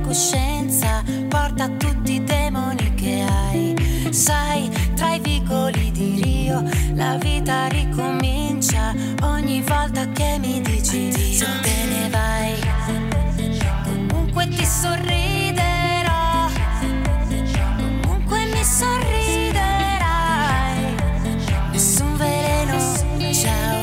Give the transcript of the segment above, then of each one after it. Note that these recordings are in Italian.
coscienza, porta tutti i demoni che hai. Sai, tra i vicoli di Rio la vita ricomincia ogni volta che mi dici se te ne vai. Comunque ti sorriderò, comunque mi sorriderai. Nessun veleno, ciao.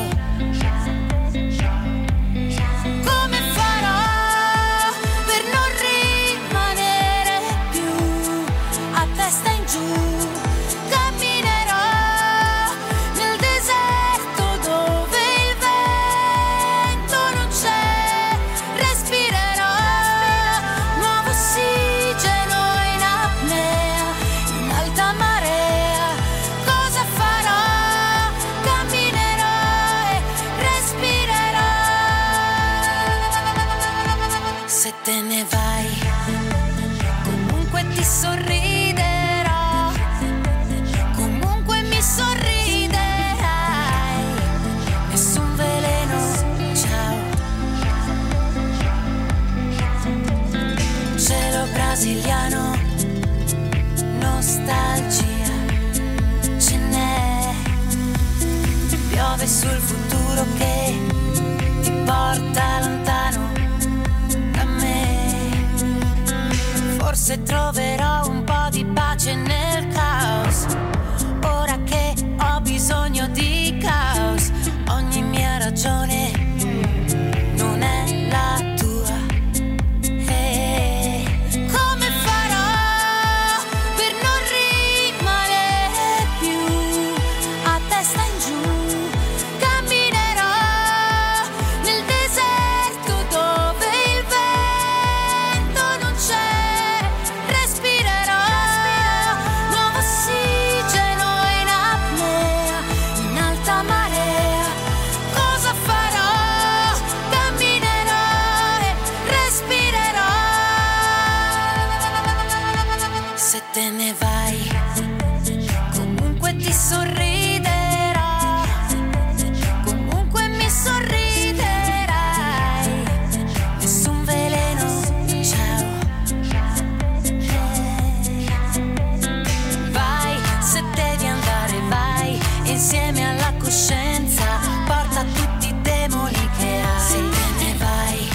Come farò per non rimanere più a testa in giù? Camminerò nel deserto dove il vento non c'è. Respirerò nuovo ossigeno in apnea, in alta marea. Cosa farò? Camminerò e respirerò. Se te ne vai, comunque ti sorriderò, comunque mi sorriderai. Nessun veleno, ciao. Cielo brasiliano, nostalgia, ce n'è. Piove sul futuro che ti porta lontano da me. Forse troverò un po' di pace nel caos. Ora che ho bisogno di caos, ogni mia ragione non è la tua. Come farò per non rimanere più a testa in giù? Camminerò nel deserto dove il vento non c'è. Respirerò nuovo ossigeno in apnea, in alta marea. Cosa farò? Camminerò e respirerò. Se te ne vai, comunque ti sorriderò, comunque mi sorriderai. Nessun veleno, ciao. Vai, se devi andare vai, insieme alla coscienza, porta tutti i demoni che hai. Se te ne vai,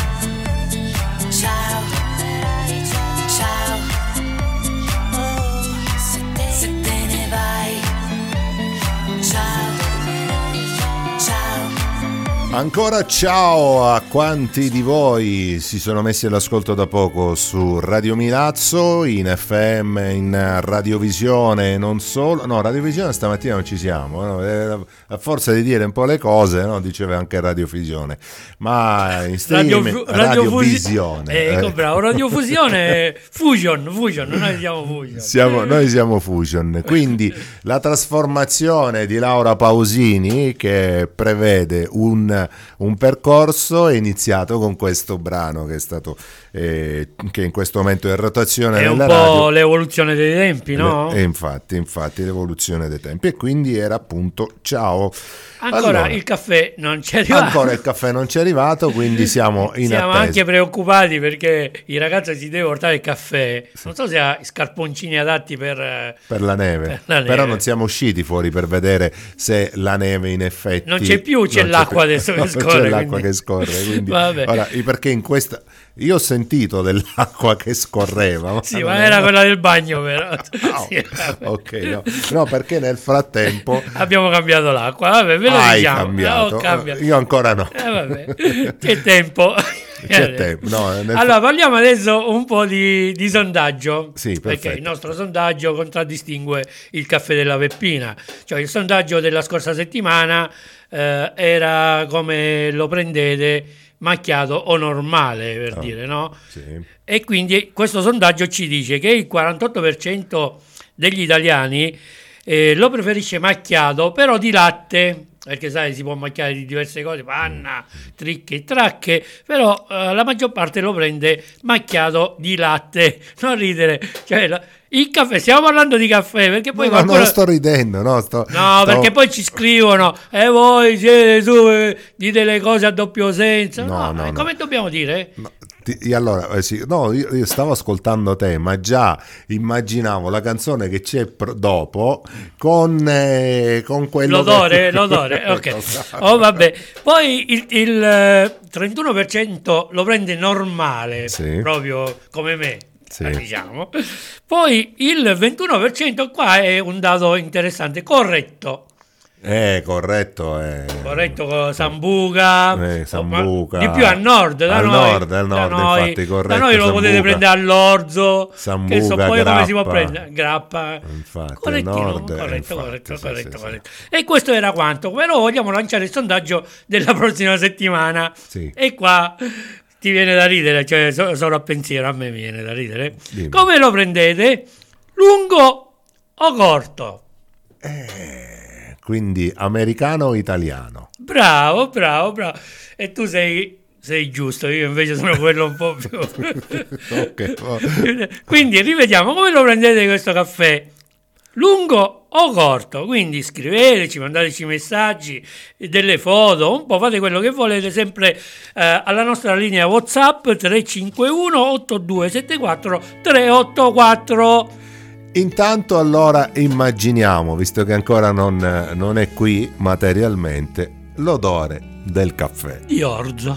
ciao, ciao. Oh, se te ne vai, ciao, ciao. Ancora ciao a quanti di voi si sono messi all'ascolto da poco su Radio Milazzo, in FM, in radiovisione, non solo. No, radiovisione stamattina non ci siamo, no? A forza di dire un po' le cose, no? Diceva anche radiovisione, ma in streaming, radiovisione. Bravo, radiofusione, fusion, noi siamo fusion. Noi siamo fusion, quindi la trasformazione di Laura Pausini, che prevede un percorso, è iniziato con questo brano che è stato che in questo momento è in rotazione è nella un po' radio. L'evoluzione dei tempi, no? E infatti l'evoluzione dei tempi, e quindi era appunto ciao. Allora, il caffè non ci è arrivato. Ancora il caffè non ci è arrivato, quindi siamo in Siamo attesa. anche preoccupati perché i ragazzi si deve portare il caffè. Non so se ha scarponcini adatti per la neve. Però non siamo usciti fuori per vedere se la neve in effetti non c'è più, c'è l'acqua adesso che scorre. C'è l'acqua che scorre, quindi vabbè. Ora, perché in questa io ho sentito dell'acqua che scorreva. Sì, ma era quella del bagno però. No. Sì, Ok, no, perché nel frattempo abbiamo cambiato l'acqua. Vabbè, ve lo hai diciamo. cambiato. Io ancora no. Vabbè. C'è tempo. C'è tempo. No, Allora parliamo adesso un po' di sondaggio, sì, perché il nostro sondaggio contraddistingue il caffè della Peppina. Cioè il sondaggio della scorsa settimana era come lo prendete, macchiato o normale, per dire, no? Sì. E quindi questo sondaggio ci dice che il 48% degli italiani lo preferisce macchiato, però di latte, perché sai si può macchiare di diverse cose, panna, tricche e tracche, però la maggior parte lo prende macchiato di latte. Non ridere, cioè il caffè, stiamo parlando di caffè, perché poi qualcuno... non sto ridendo, no, perché poi ci scrivono e voi siete su dite le cose a doppio senso, no, come dobbiamo dire? No. Allora, sì, no, io stavo ascoltando te, ma già immaginavo la canzone che c'è dopo con quello l'odore, ok. Oh, vabbè. Poi il 31% lo prende normale, Sì. proprio come me. Sì. Diciamo. Poi il 21% qua è un dato interessante, corretto. Corretto. Corretto con Sambuca, Sambuca. di più a nord, da noi, infatti, corretto. da noi lo Sambuca. potete prendere all'orzo, Sambuca, che so poi grappa. come si può prendere, grappa, Infatti, correttino, nord, corretto. sì. E questo era quanto, però vogliamo lanciare il sondaggio della prossima settimana, Sì. e qua ti viene da ridere, cioè solo a pensiero a me viene da ridere. Dimmi. Come lo prendete? Lungo o corto? Quindi americano o italiano? Bravo. E tu sei giusto, io invece sono quello un po' più... Ok. Quindi rivediamo, come lo prendete questo caffè? Lungo o corto? Quindi scriveteci, mandateci messaggi, delle foto, un po', fate quello che volete, sempre alla nostra linea WhatsApp 351 8274 384. Intanto allora immaginiamo, visto che ancora non è qui materialmente, l'odore del caffè. Di orzo.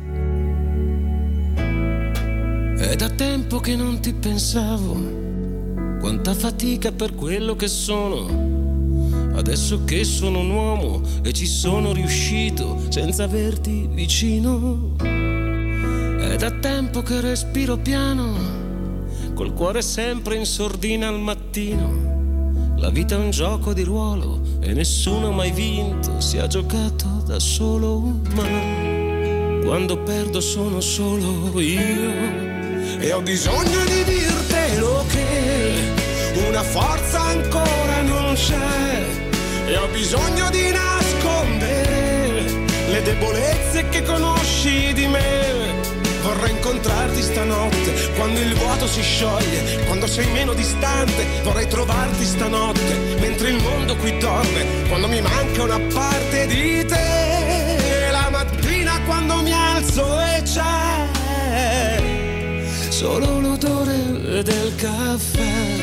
È da tempo che non ti pensavo, quanta fatica per quello che sono. Adesso che sono un uomo e ci sono riuscito senza averti vicino. È da tempo che respiro piano, col cuore sempre in sordina al mattino. La vita è un gioco di ruolo e nessuno ha mai vinto, si ha giocato da solo. Ma quando perdo sono solo io, e ho bisogno di dirtelo che una forza ancora non c'è, e ho bisogno di nascondere le debolezze che conosci di me. Vorrei incontrarti stanotte, quando il vuoto si scioglie, quando sei meno distante. Vorrei trovarti stanotte, mentre il mondo qui dorme, quando mi manca una parte di te. La mattina quando mi alzo e c'è solo l'odore del caffè.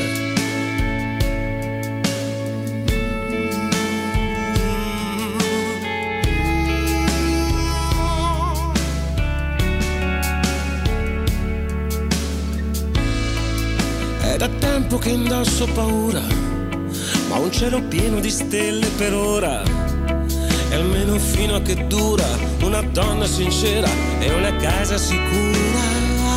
È da tempo che indosso paura, ma un cielo pieno di stelle per ora, e almeno fino a che dura una donna sincera e una casa sicura.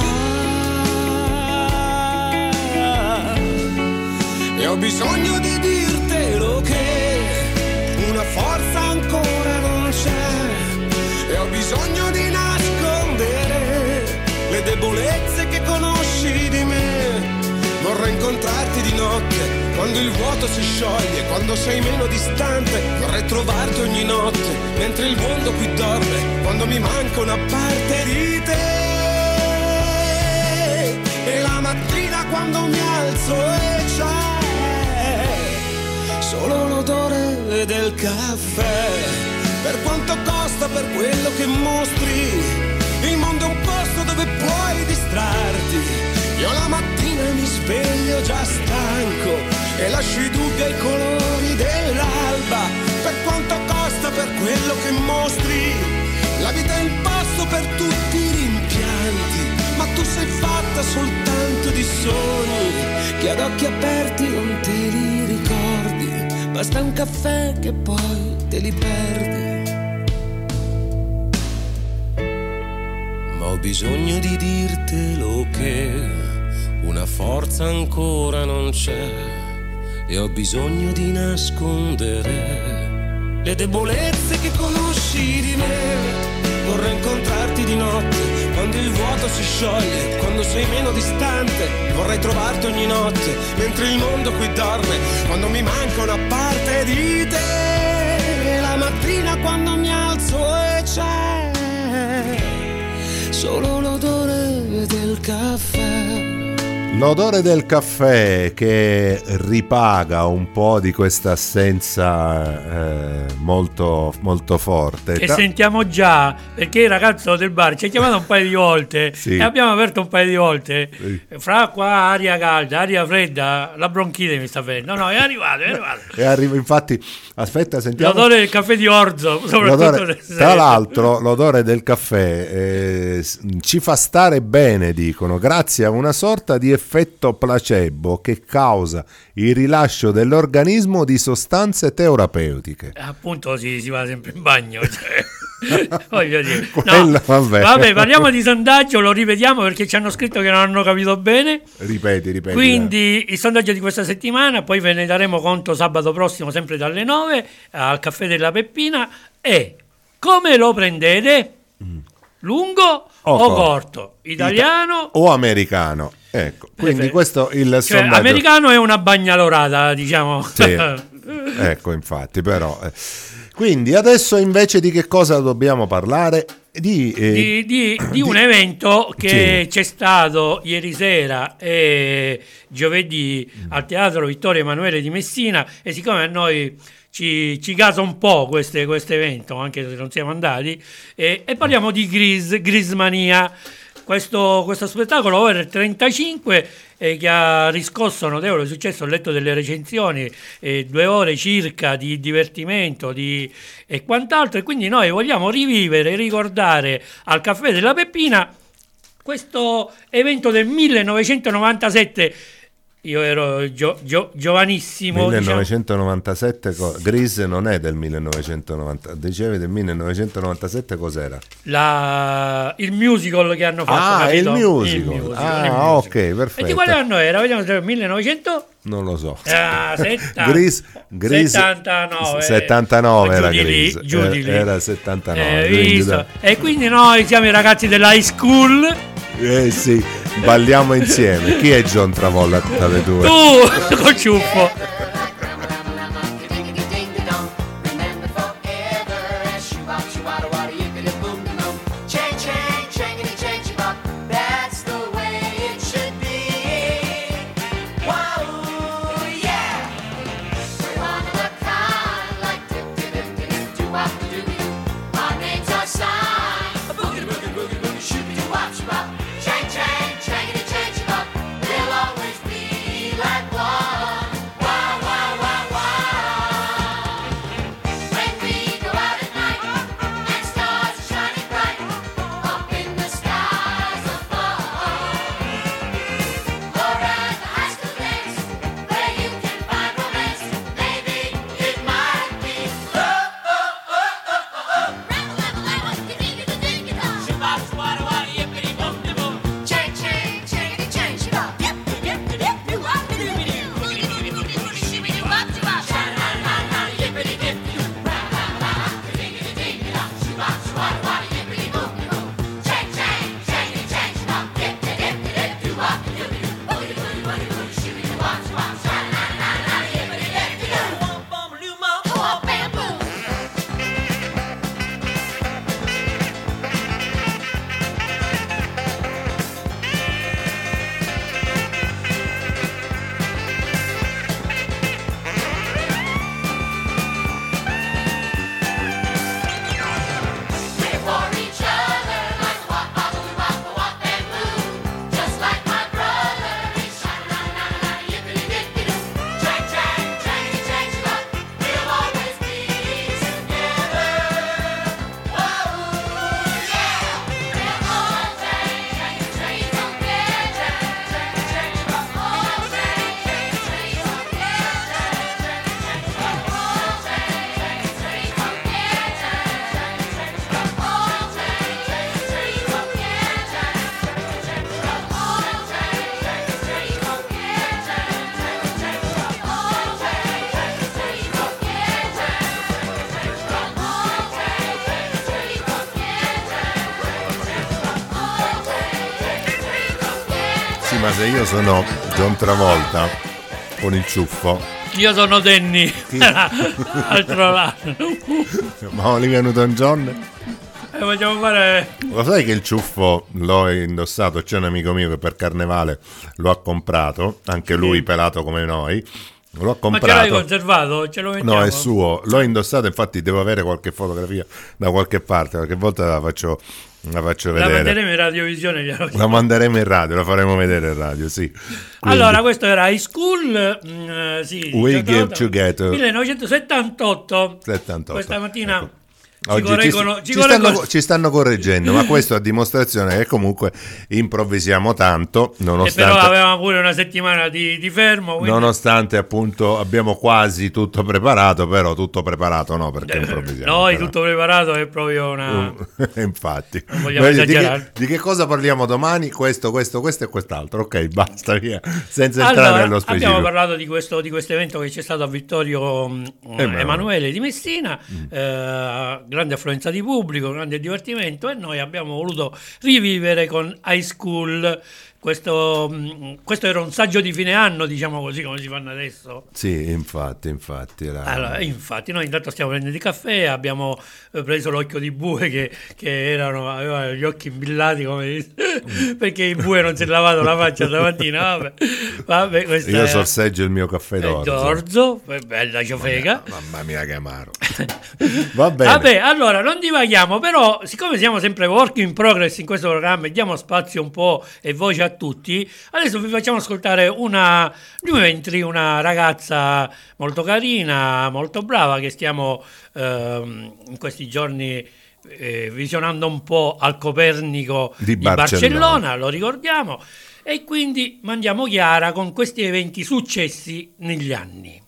E ho bisogno di dirtelo che una forza ancora non c'è, e ho bisogno di nascondere le debolezze che conosci di me. Vorrei incontrarti di notte, quando il vuoto si scioglie, quando sei meno distante. Vorrei trovarti ogni notte, mentre il mondo qui dorme, quando mi manca una parte di te. E la mattina quando mi alzo e c'è solo l'odore del caffè. Per quanto costa, per quello che mostri, il mondo è un posto dove puoi distrarti. Io la mattina mi sveglio già stanco e lascio i dubbi ai colori dell'alba. Per quanto costa, per quello che mostri, la vita è un pasto per tutti i rimpianti. Ma tu sei fatta soltanto di sogni che ad occhi aperti non te li ricordi. Basta un caffè che poi te li perdi. Ma ho bisogno di dirtelo che una forza ancora non c'è, e ho bisogno di nascondere le debolezze che conosci di me. Vorrei incontrarti di notte, quando il vuoto si scioglie, quando sei meno distante. Vorrei trovarti ogni notte, mentre il mondo qui dorme, quando mi manca una parte di te. La mattina quando mi alzo e c'è solo l'odore del caffè. L'odore del caffè che ripaga un po' di questa assenza molto, molto forte. Che sentiamo già, perché il ragazzo del bar ci ha chiamato un paio di volte sì. E abbiamo aperto un paio di volte. Sì. Fra qua aria calda, aria fredda, la bronchite mi sta venendo. No, è arrivato. Infatti, aspetta, sentiamo. L'odore del caffè di orzo, soprattutto. Tra l'altro, l'odore del caffè ci fa stare bene, dicono, grazie a una sorta di effetto placebo che causa il rilascio dell'organismo di sostanze terapeutiche. Appunto si va sempre in bagno, voglio dire. Quello, vabbè, parliamo di sondaggio, lo ripetiamo perché ci hanno scritto che non hanno capito bene. Ripeti. Quindi il sondaggio di questa settimana, poi ve ne daremo conto sabato prossimo sempre dalle 9 al Caffè della Peppina. E come lo prendete? Lungo o corto? Italiano o americano? Ecco, quindi questo il sondaggio. Americano è una bagnalorata, diciamo. Sì. Ecco, infatti, però. Quindi adesso invece di che cosa dobbiamo parlare? Di un evento che sì. C'è stato ieri sera e giovedì al Teatro Vittorio Emanuele di Messina, e siccome a noi ci gasa un po' questo evento, anche se non siamo andati, e parliamo di Grismania. Questo spettacolo over 35 che ha riscosso notevole successo, ho letto delle recensioni, 2 ore circa di divertimento e quant'altro, e quindi noi vogliamo rivivere e ricordare al Caffè della Peppina questo evento del 1997. Io ero giovanissimo. 1997, diciamo. Grease non è del 1990, dicevi del 1997, cos'era? Il musical che hanno fatto. Il musical. Ok, perfetto. E di quale anno era? Vediamo se 1900? Non lo so. Grease 79 era Grease. Giù di lì. Era 79. E quindi noi siamo i ragazzi dell'high school. Sì, balliamo insieme. Chi è John Travolta tra le due? Tu, col ciuffo. Ma se io sono John Travolta con il ciuffo, io sono Danny. Altro lato. Ma Olivia Newton-John? Facciamo fare... Lo sai che il ciuffo l'ho indossato? C'è un amico mio che per Carnevale lo ha comprato, anche lui pelato come noi. L'ho comprato. Ma ce l'hai conservato? Ce lo mettiamo? No, è suo. L'ho indossato, infatti devo avere qualche fotografia da qualche parte, qualche volta la faccio vedere. La manderemo in radiovisione. La manderemo in radio, la faremo vedere in radio, sì. Quindi, allora, questo era High School, sì, We Give Together 1978. 78. Questa mattina... Ecco. Oggi ci stanno correggendo, ma questo a dimostrazione che comunque improvvisiamo tanto, nonostante, però avevamo pure una settimana di fermo, quindi... nonostante appunto abbiamo quasi tutto preparato, però tutto preparato no, perché improvvisiamo. Noi tutto preparato è proprio una... Infatti. Non vogliamo esagerare. Di che cosa parliamo domani? Questo e quest'altro. Ok, basta, via, senza entrare nello specifico. Abbiamo parlato di questo evento che c'è stato a Vittorio Emanuele di Messina, grande affluenza di pubblico, grande divertimento, e noi abbiamo voluto rivivere con High School. Questo era un saggio di fine anno, diciamo così, come si fanno adesso. Sì, infatti. Allora, infatti, noi intanto stiamo prendendo il caffè, abbiamo preso l'occhio di bue che avevano gli occhi imbillati, come perché il bue non si è lavato la faccia stamattina. Vabbè, io sorseggio il mio caffè d'orzo, bella ciofega. Mamma mia che amaro. Va bene. Vabbè, allora non divaghiamo, però siccome siamo sempre work in progress in questo programma e diamo spazio un po' e voce a tutti, adesso vi facciamo ascoltare una ragazza molto carina, molto brava, che stiamo in questi giorni visionando un po' al Copernico di Barcellona, lo ricordiamo, e quindi mandiamo Chiara con questi eventi successi negli anni.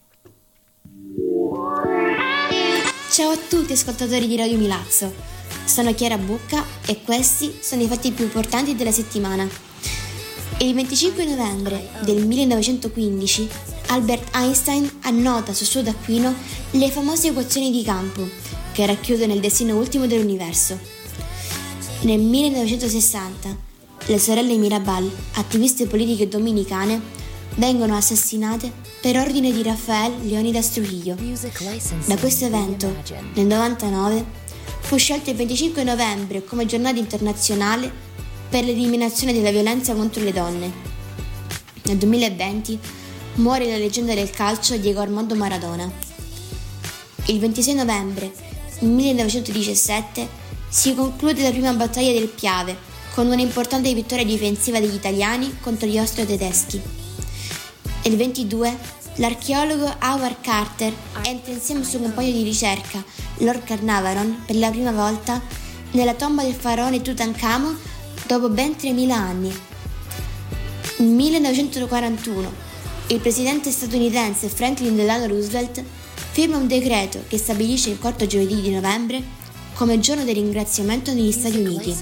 Ciao a tutti ascoltatori di Radio Milazzo, sono Chiara Bucca e questi sono i fatti più importanti della settimana. Il 25 novembre del 1915 Albert Einstein annota sul suo taccuino le famose equazioni di campo che racchiudono il destino ultimo dell'universo. Nel 1960 le sorelle Mirabal, attiviste politiche dominicane, vengono assassinate per ordine di Rafael Leónidas Trujillo. Da questo evento, nel 99, fu scelto il 25 novembre come giornata internazionale per l'eliminazione della violenza contro le donne. Nel 2020 muore la leggenda del calcio Diego Armando Maradona. Il 26 novembre 1917 si conclude la prima battaglia del Piave con un'importante vittoria difensiva degli italiani contro gli austro-tedeschi. Il 22 l'archeologo Howard Carter entra insieme al suo compagno di ricerca Lord Carnarvon per la prima volta nella tomba del faraone Tutankhamon dopo ben 3.000 anni. Nel 1941 il presidente statunitense Franklin Delano Roosevelt firma un decreto che stabilisce il quarto giovedì di novembre come giorno del ringraziamento negli Stati Uniti.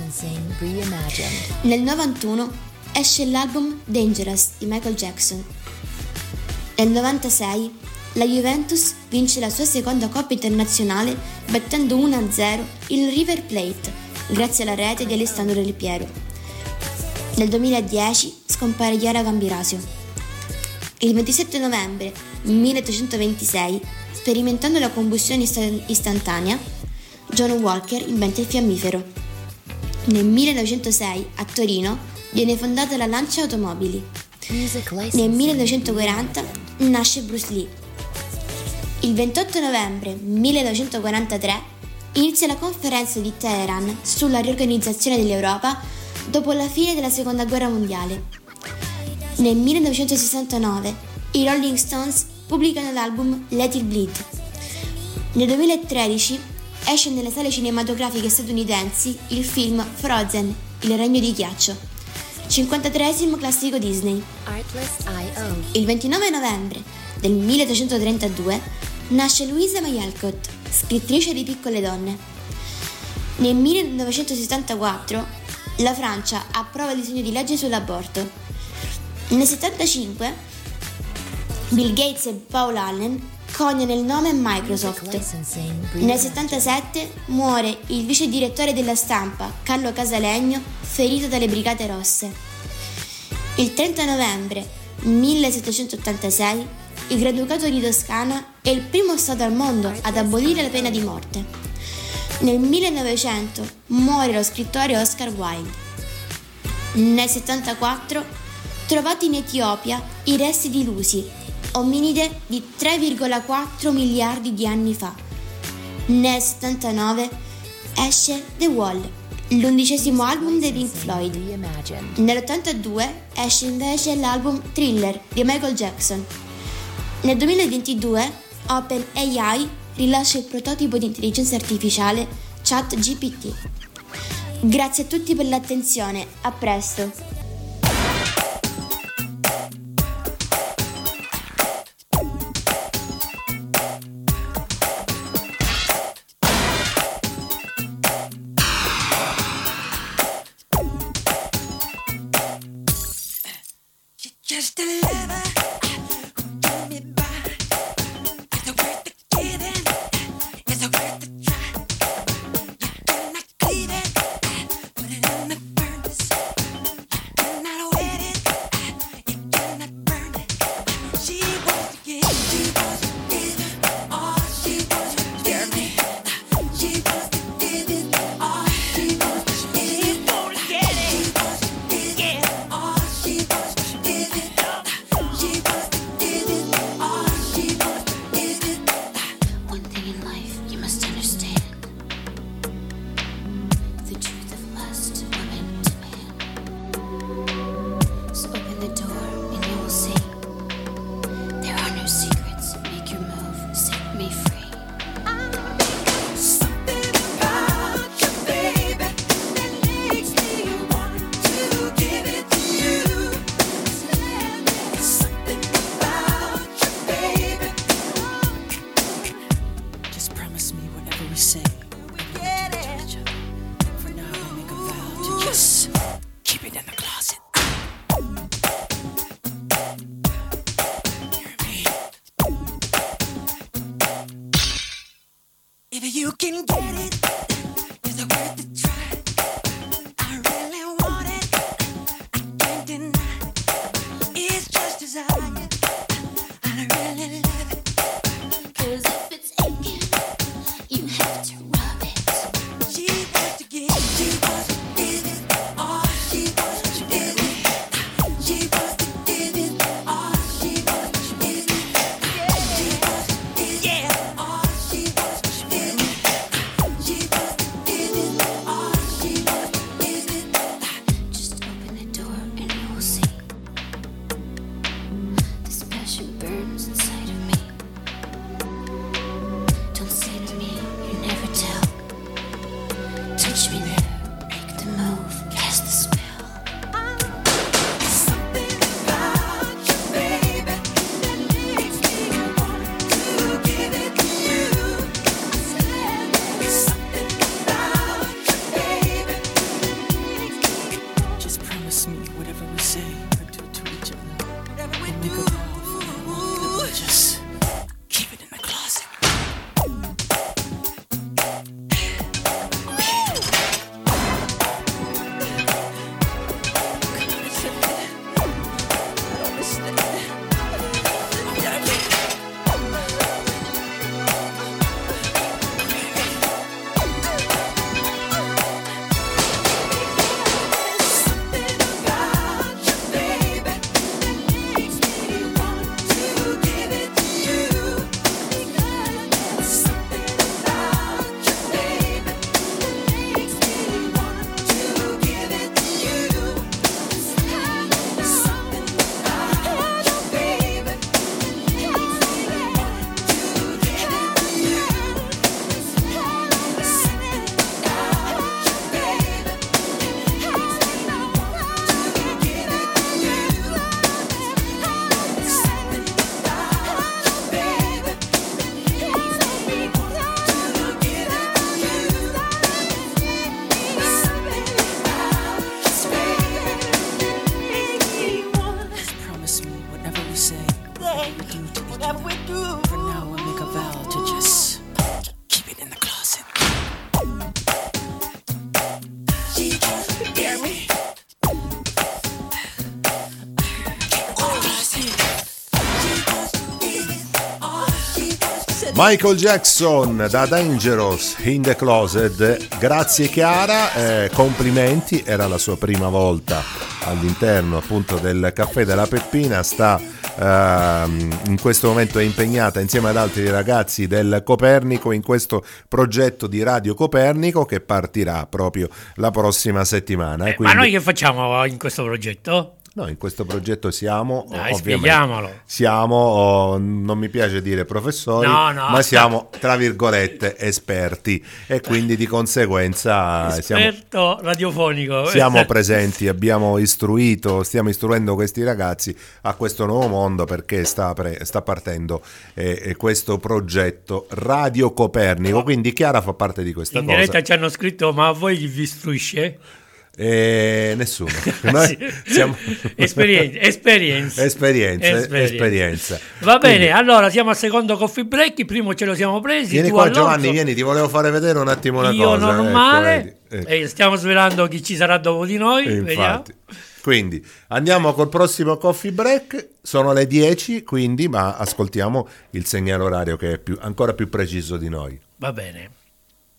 Nel 91 esce l'album Dangerous di Michael Jackson. Nel 96 la Juventus vince la sua seconda Coppa internazionale battendo 1-0 il River Plate grazie alla rete di Alessandro Del Piero. Nel 2010 scompare Chiara Gambirasio. Il 27 novembre 1826, sperimentando la combustione istantanea, John Walker inventa il fiammifero. Nel 1906 a Torino viene fondata la Lancia Automobili. Nel 1940 nasce Bruce Lee. Il 28 novembre 1943 inizia la conferenza di Teheran sulla riorganizzazione dell'Europa dopo la fine della Seconda Guerra Mondiale. Nel 1969 i Rolling Stones pubblicano l'album Let It Bleed. Nel 2013 esce nelle sale cinematografiche statunitensi il film Frozen, il regno di ghiaccio, 53esimo classico Disney. Il 29 novembre del 1832 nasce Louisa May Alcott, scrittrice di Piccole donne. Nel 1974 la Francia approva il disegno di legge sull'aborto. Nel 1975 Bill Gates e Paul Allen coniano il nome Microsoft. Nel 1977 muore il vice direttore della stampa Carlo Casalegno, ferito dalle Brigate Rosse. Il 30 novembre 1786 il Granducato di Toscana è il primo stato al mondo ad abolire la pena di morte. Nel 1900 muore lo scrittore Oscar Wilde. Nel 74 trovati in Etiopia i resti di Lusi, ominide di 3,4 miliardi di anni fa. Nel 79 esce The Wall, l'11° album dei Pink Floyd. Nell'82 esce invece l'album Thriller di Michael Jackson. Nel 2022 OpenAI rilascia il prototipo di intelligenza artificiale ChatGPT. Grazie a tutti per l'attenzione, a presto! Just a lover who told me by. Is it worth the giving? Is it worth the try? You cannot cleave it, put it in the furnace. You cannot wet it, you cannot burn it. She wants to give, she wants to give it all. She wants to give me. She wants to give it all. She wants to give it. She won't get it. She wants to give it all. She wants to give it. One thing in life you must understand: the truth of lust, woman to man. So open the door and you will see there are no secrets. Make your move, set me free. Something about you, baby, that makes me want to give it to you. Something about you, baby. Just promise me whatever we say. Get it. Each other. For now, I make a vow to just keep it in the closet. Hear me? If you can get it, is it worth the try? I really want it, I can't deny. It's just desire, I really love it. 'Cause if it's aching, you have to rub it. She wants to give it all. She wants to give it. She wants to give it all. She wants to give it. She wants to give it all. She wants to give it. She wants to give it all. She wants to give it. Just open the door and you will see this passion burns inside of me. Don't say to me, you never tell. Touch me now, make the move, cast the spell. Something about you, baby, that makes me want to give it to you. Something about you, baby. Just promise me whatever we say or do to each other. Whatever we And make a vow for now that we just keep it in the closet. Just promise me whatever we say, whatever we do to each other. For now, I make a vow to just keep it in the closet. She wants to give me. Michael Jackson da Dangerous in the Closet. Grazie Chiara, complimenti, era la sua prima volta all'interno appunto del Caffè della Peppina. In questo momento è impegnata insieme ad altri ragazzi del Copernico in questo progetto di Radio Copernico che partirà proprio la prossima settimana. Ma noi che facciamo in questo progetto? No, in questo progetto siamo, spieghiamolo. Siamo, non mi piace dire professori, ma siamo tra virgolette esperti e quindi di conseguenza esperto radiofonico. Siamo presenti, stiamo istruendo questi ragazzi a questo nuovo mondo perché sta partendo questo progetto Radio Copernico, quindi Chiara fa parte di questa cosa. In diretta ci hanno scritto: ma a voi chi vi istruisce? Nessuno. Noi siamo esperienza. Va bene, allora siamo al secondo coffee break. Il primo ce lo siamo presi. Vieni qua, Giovanni, vieni, ti volevo fare vedere un attimo una cosa. Io normale, stiamo svelando chi ci sarà dopo di noi. Infatti. Quindi andiamo col prossimo coffee break. Sono le 10, quindi, ma ascoltiamo il segnale orario che è ancora più preciso di noi. Va bene.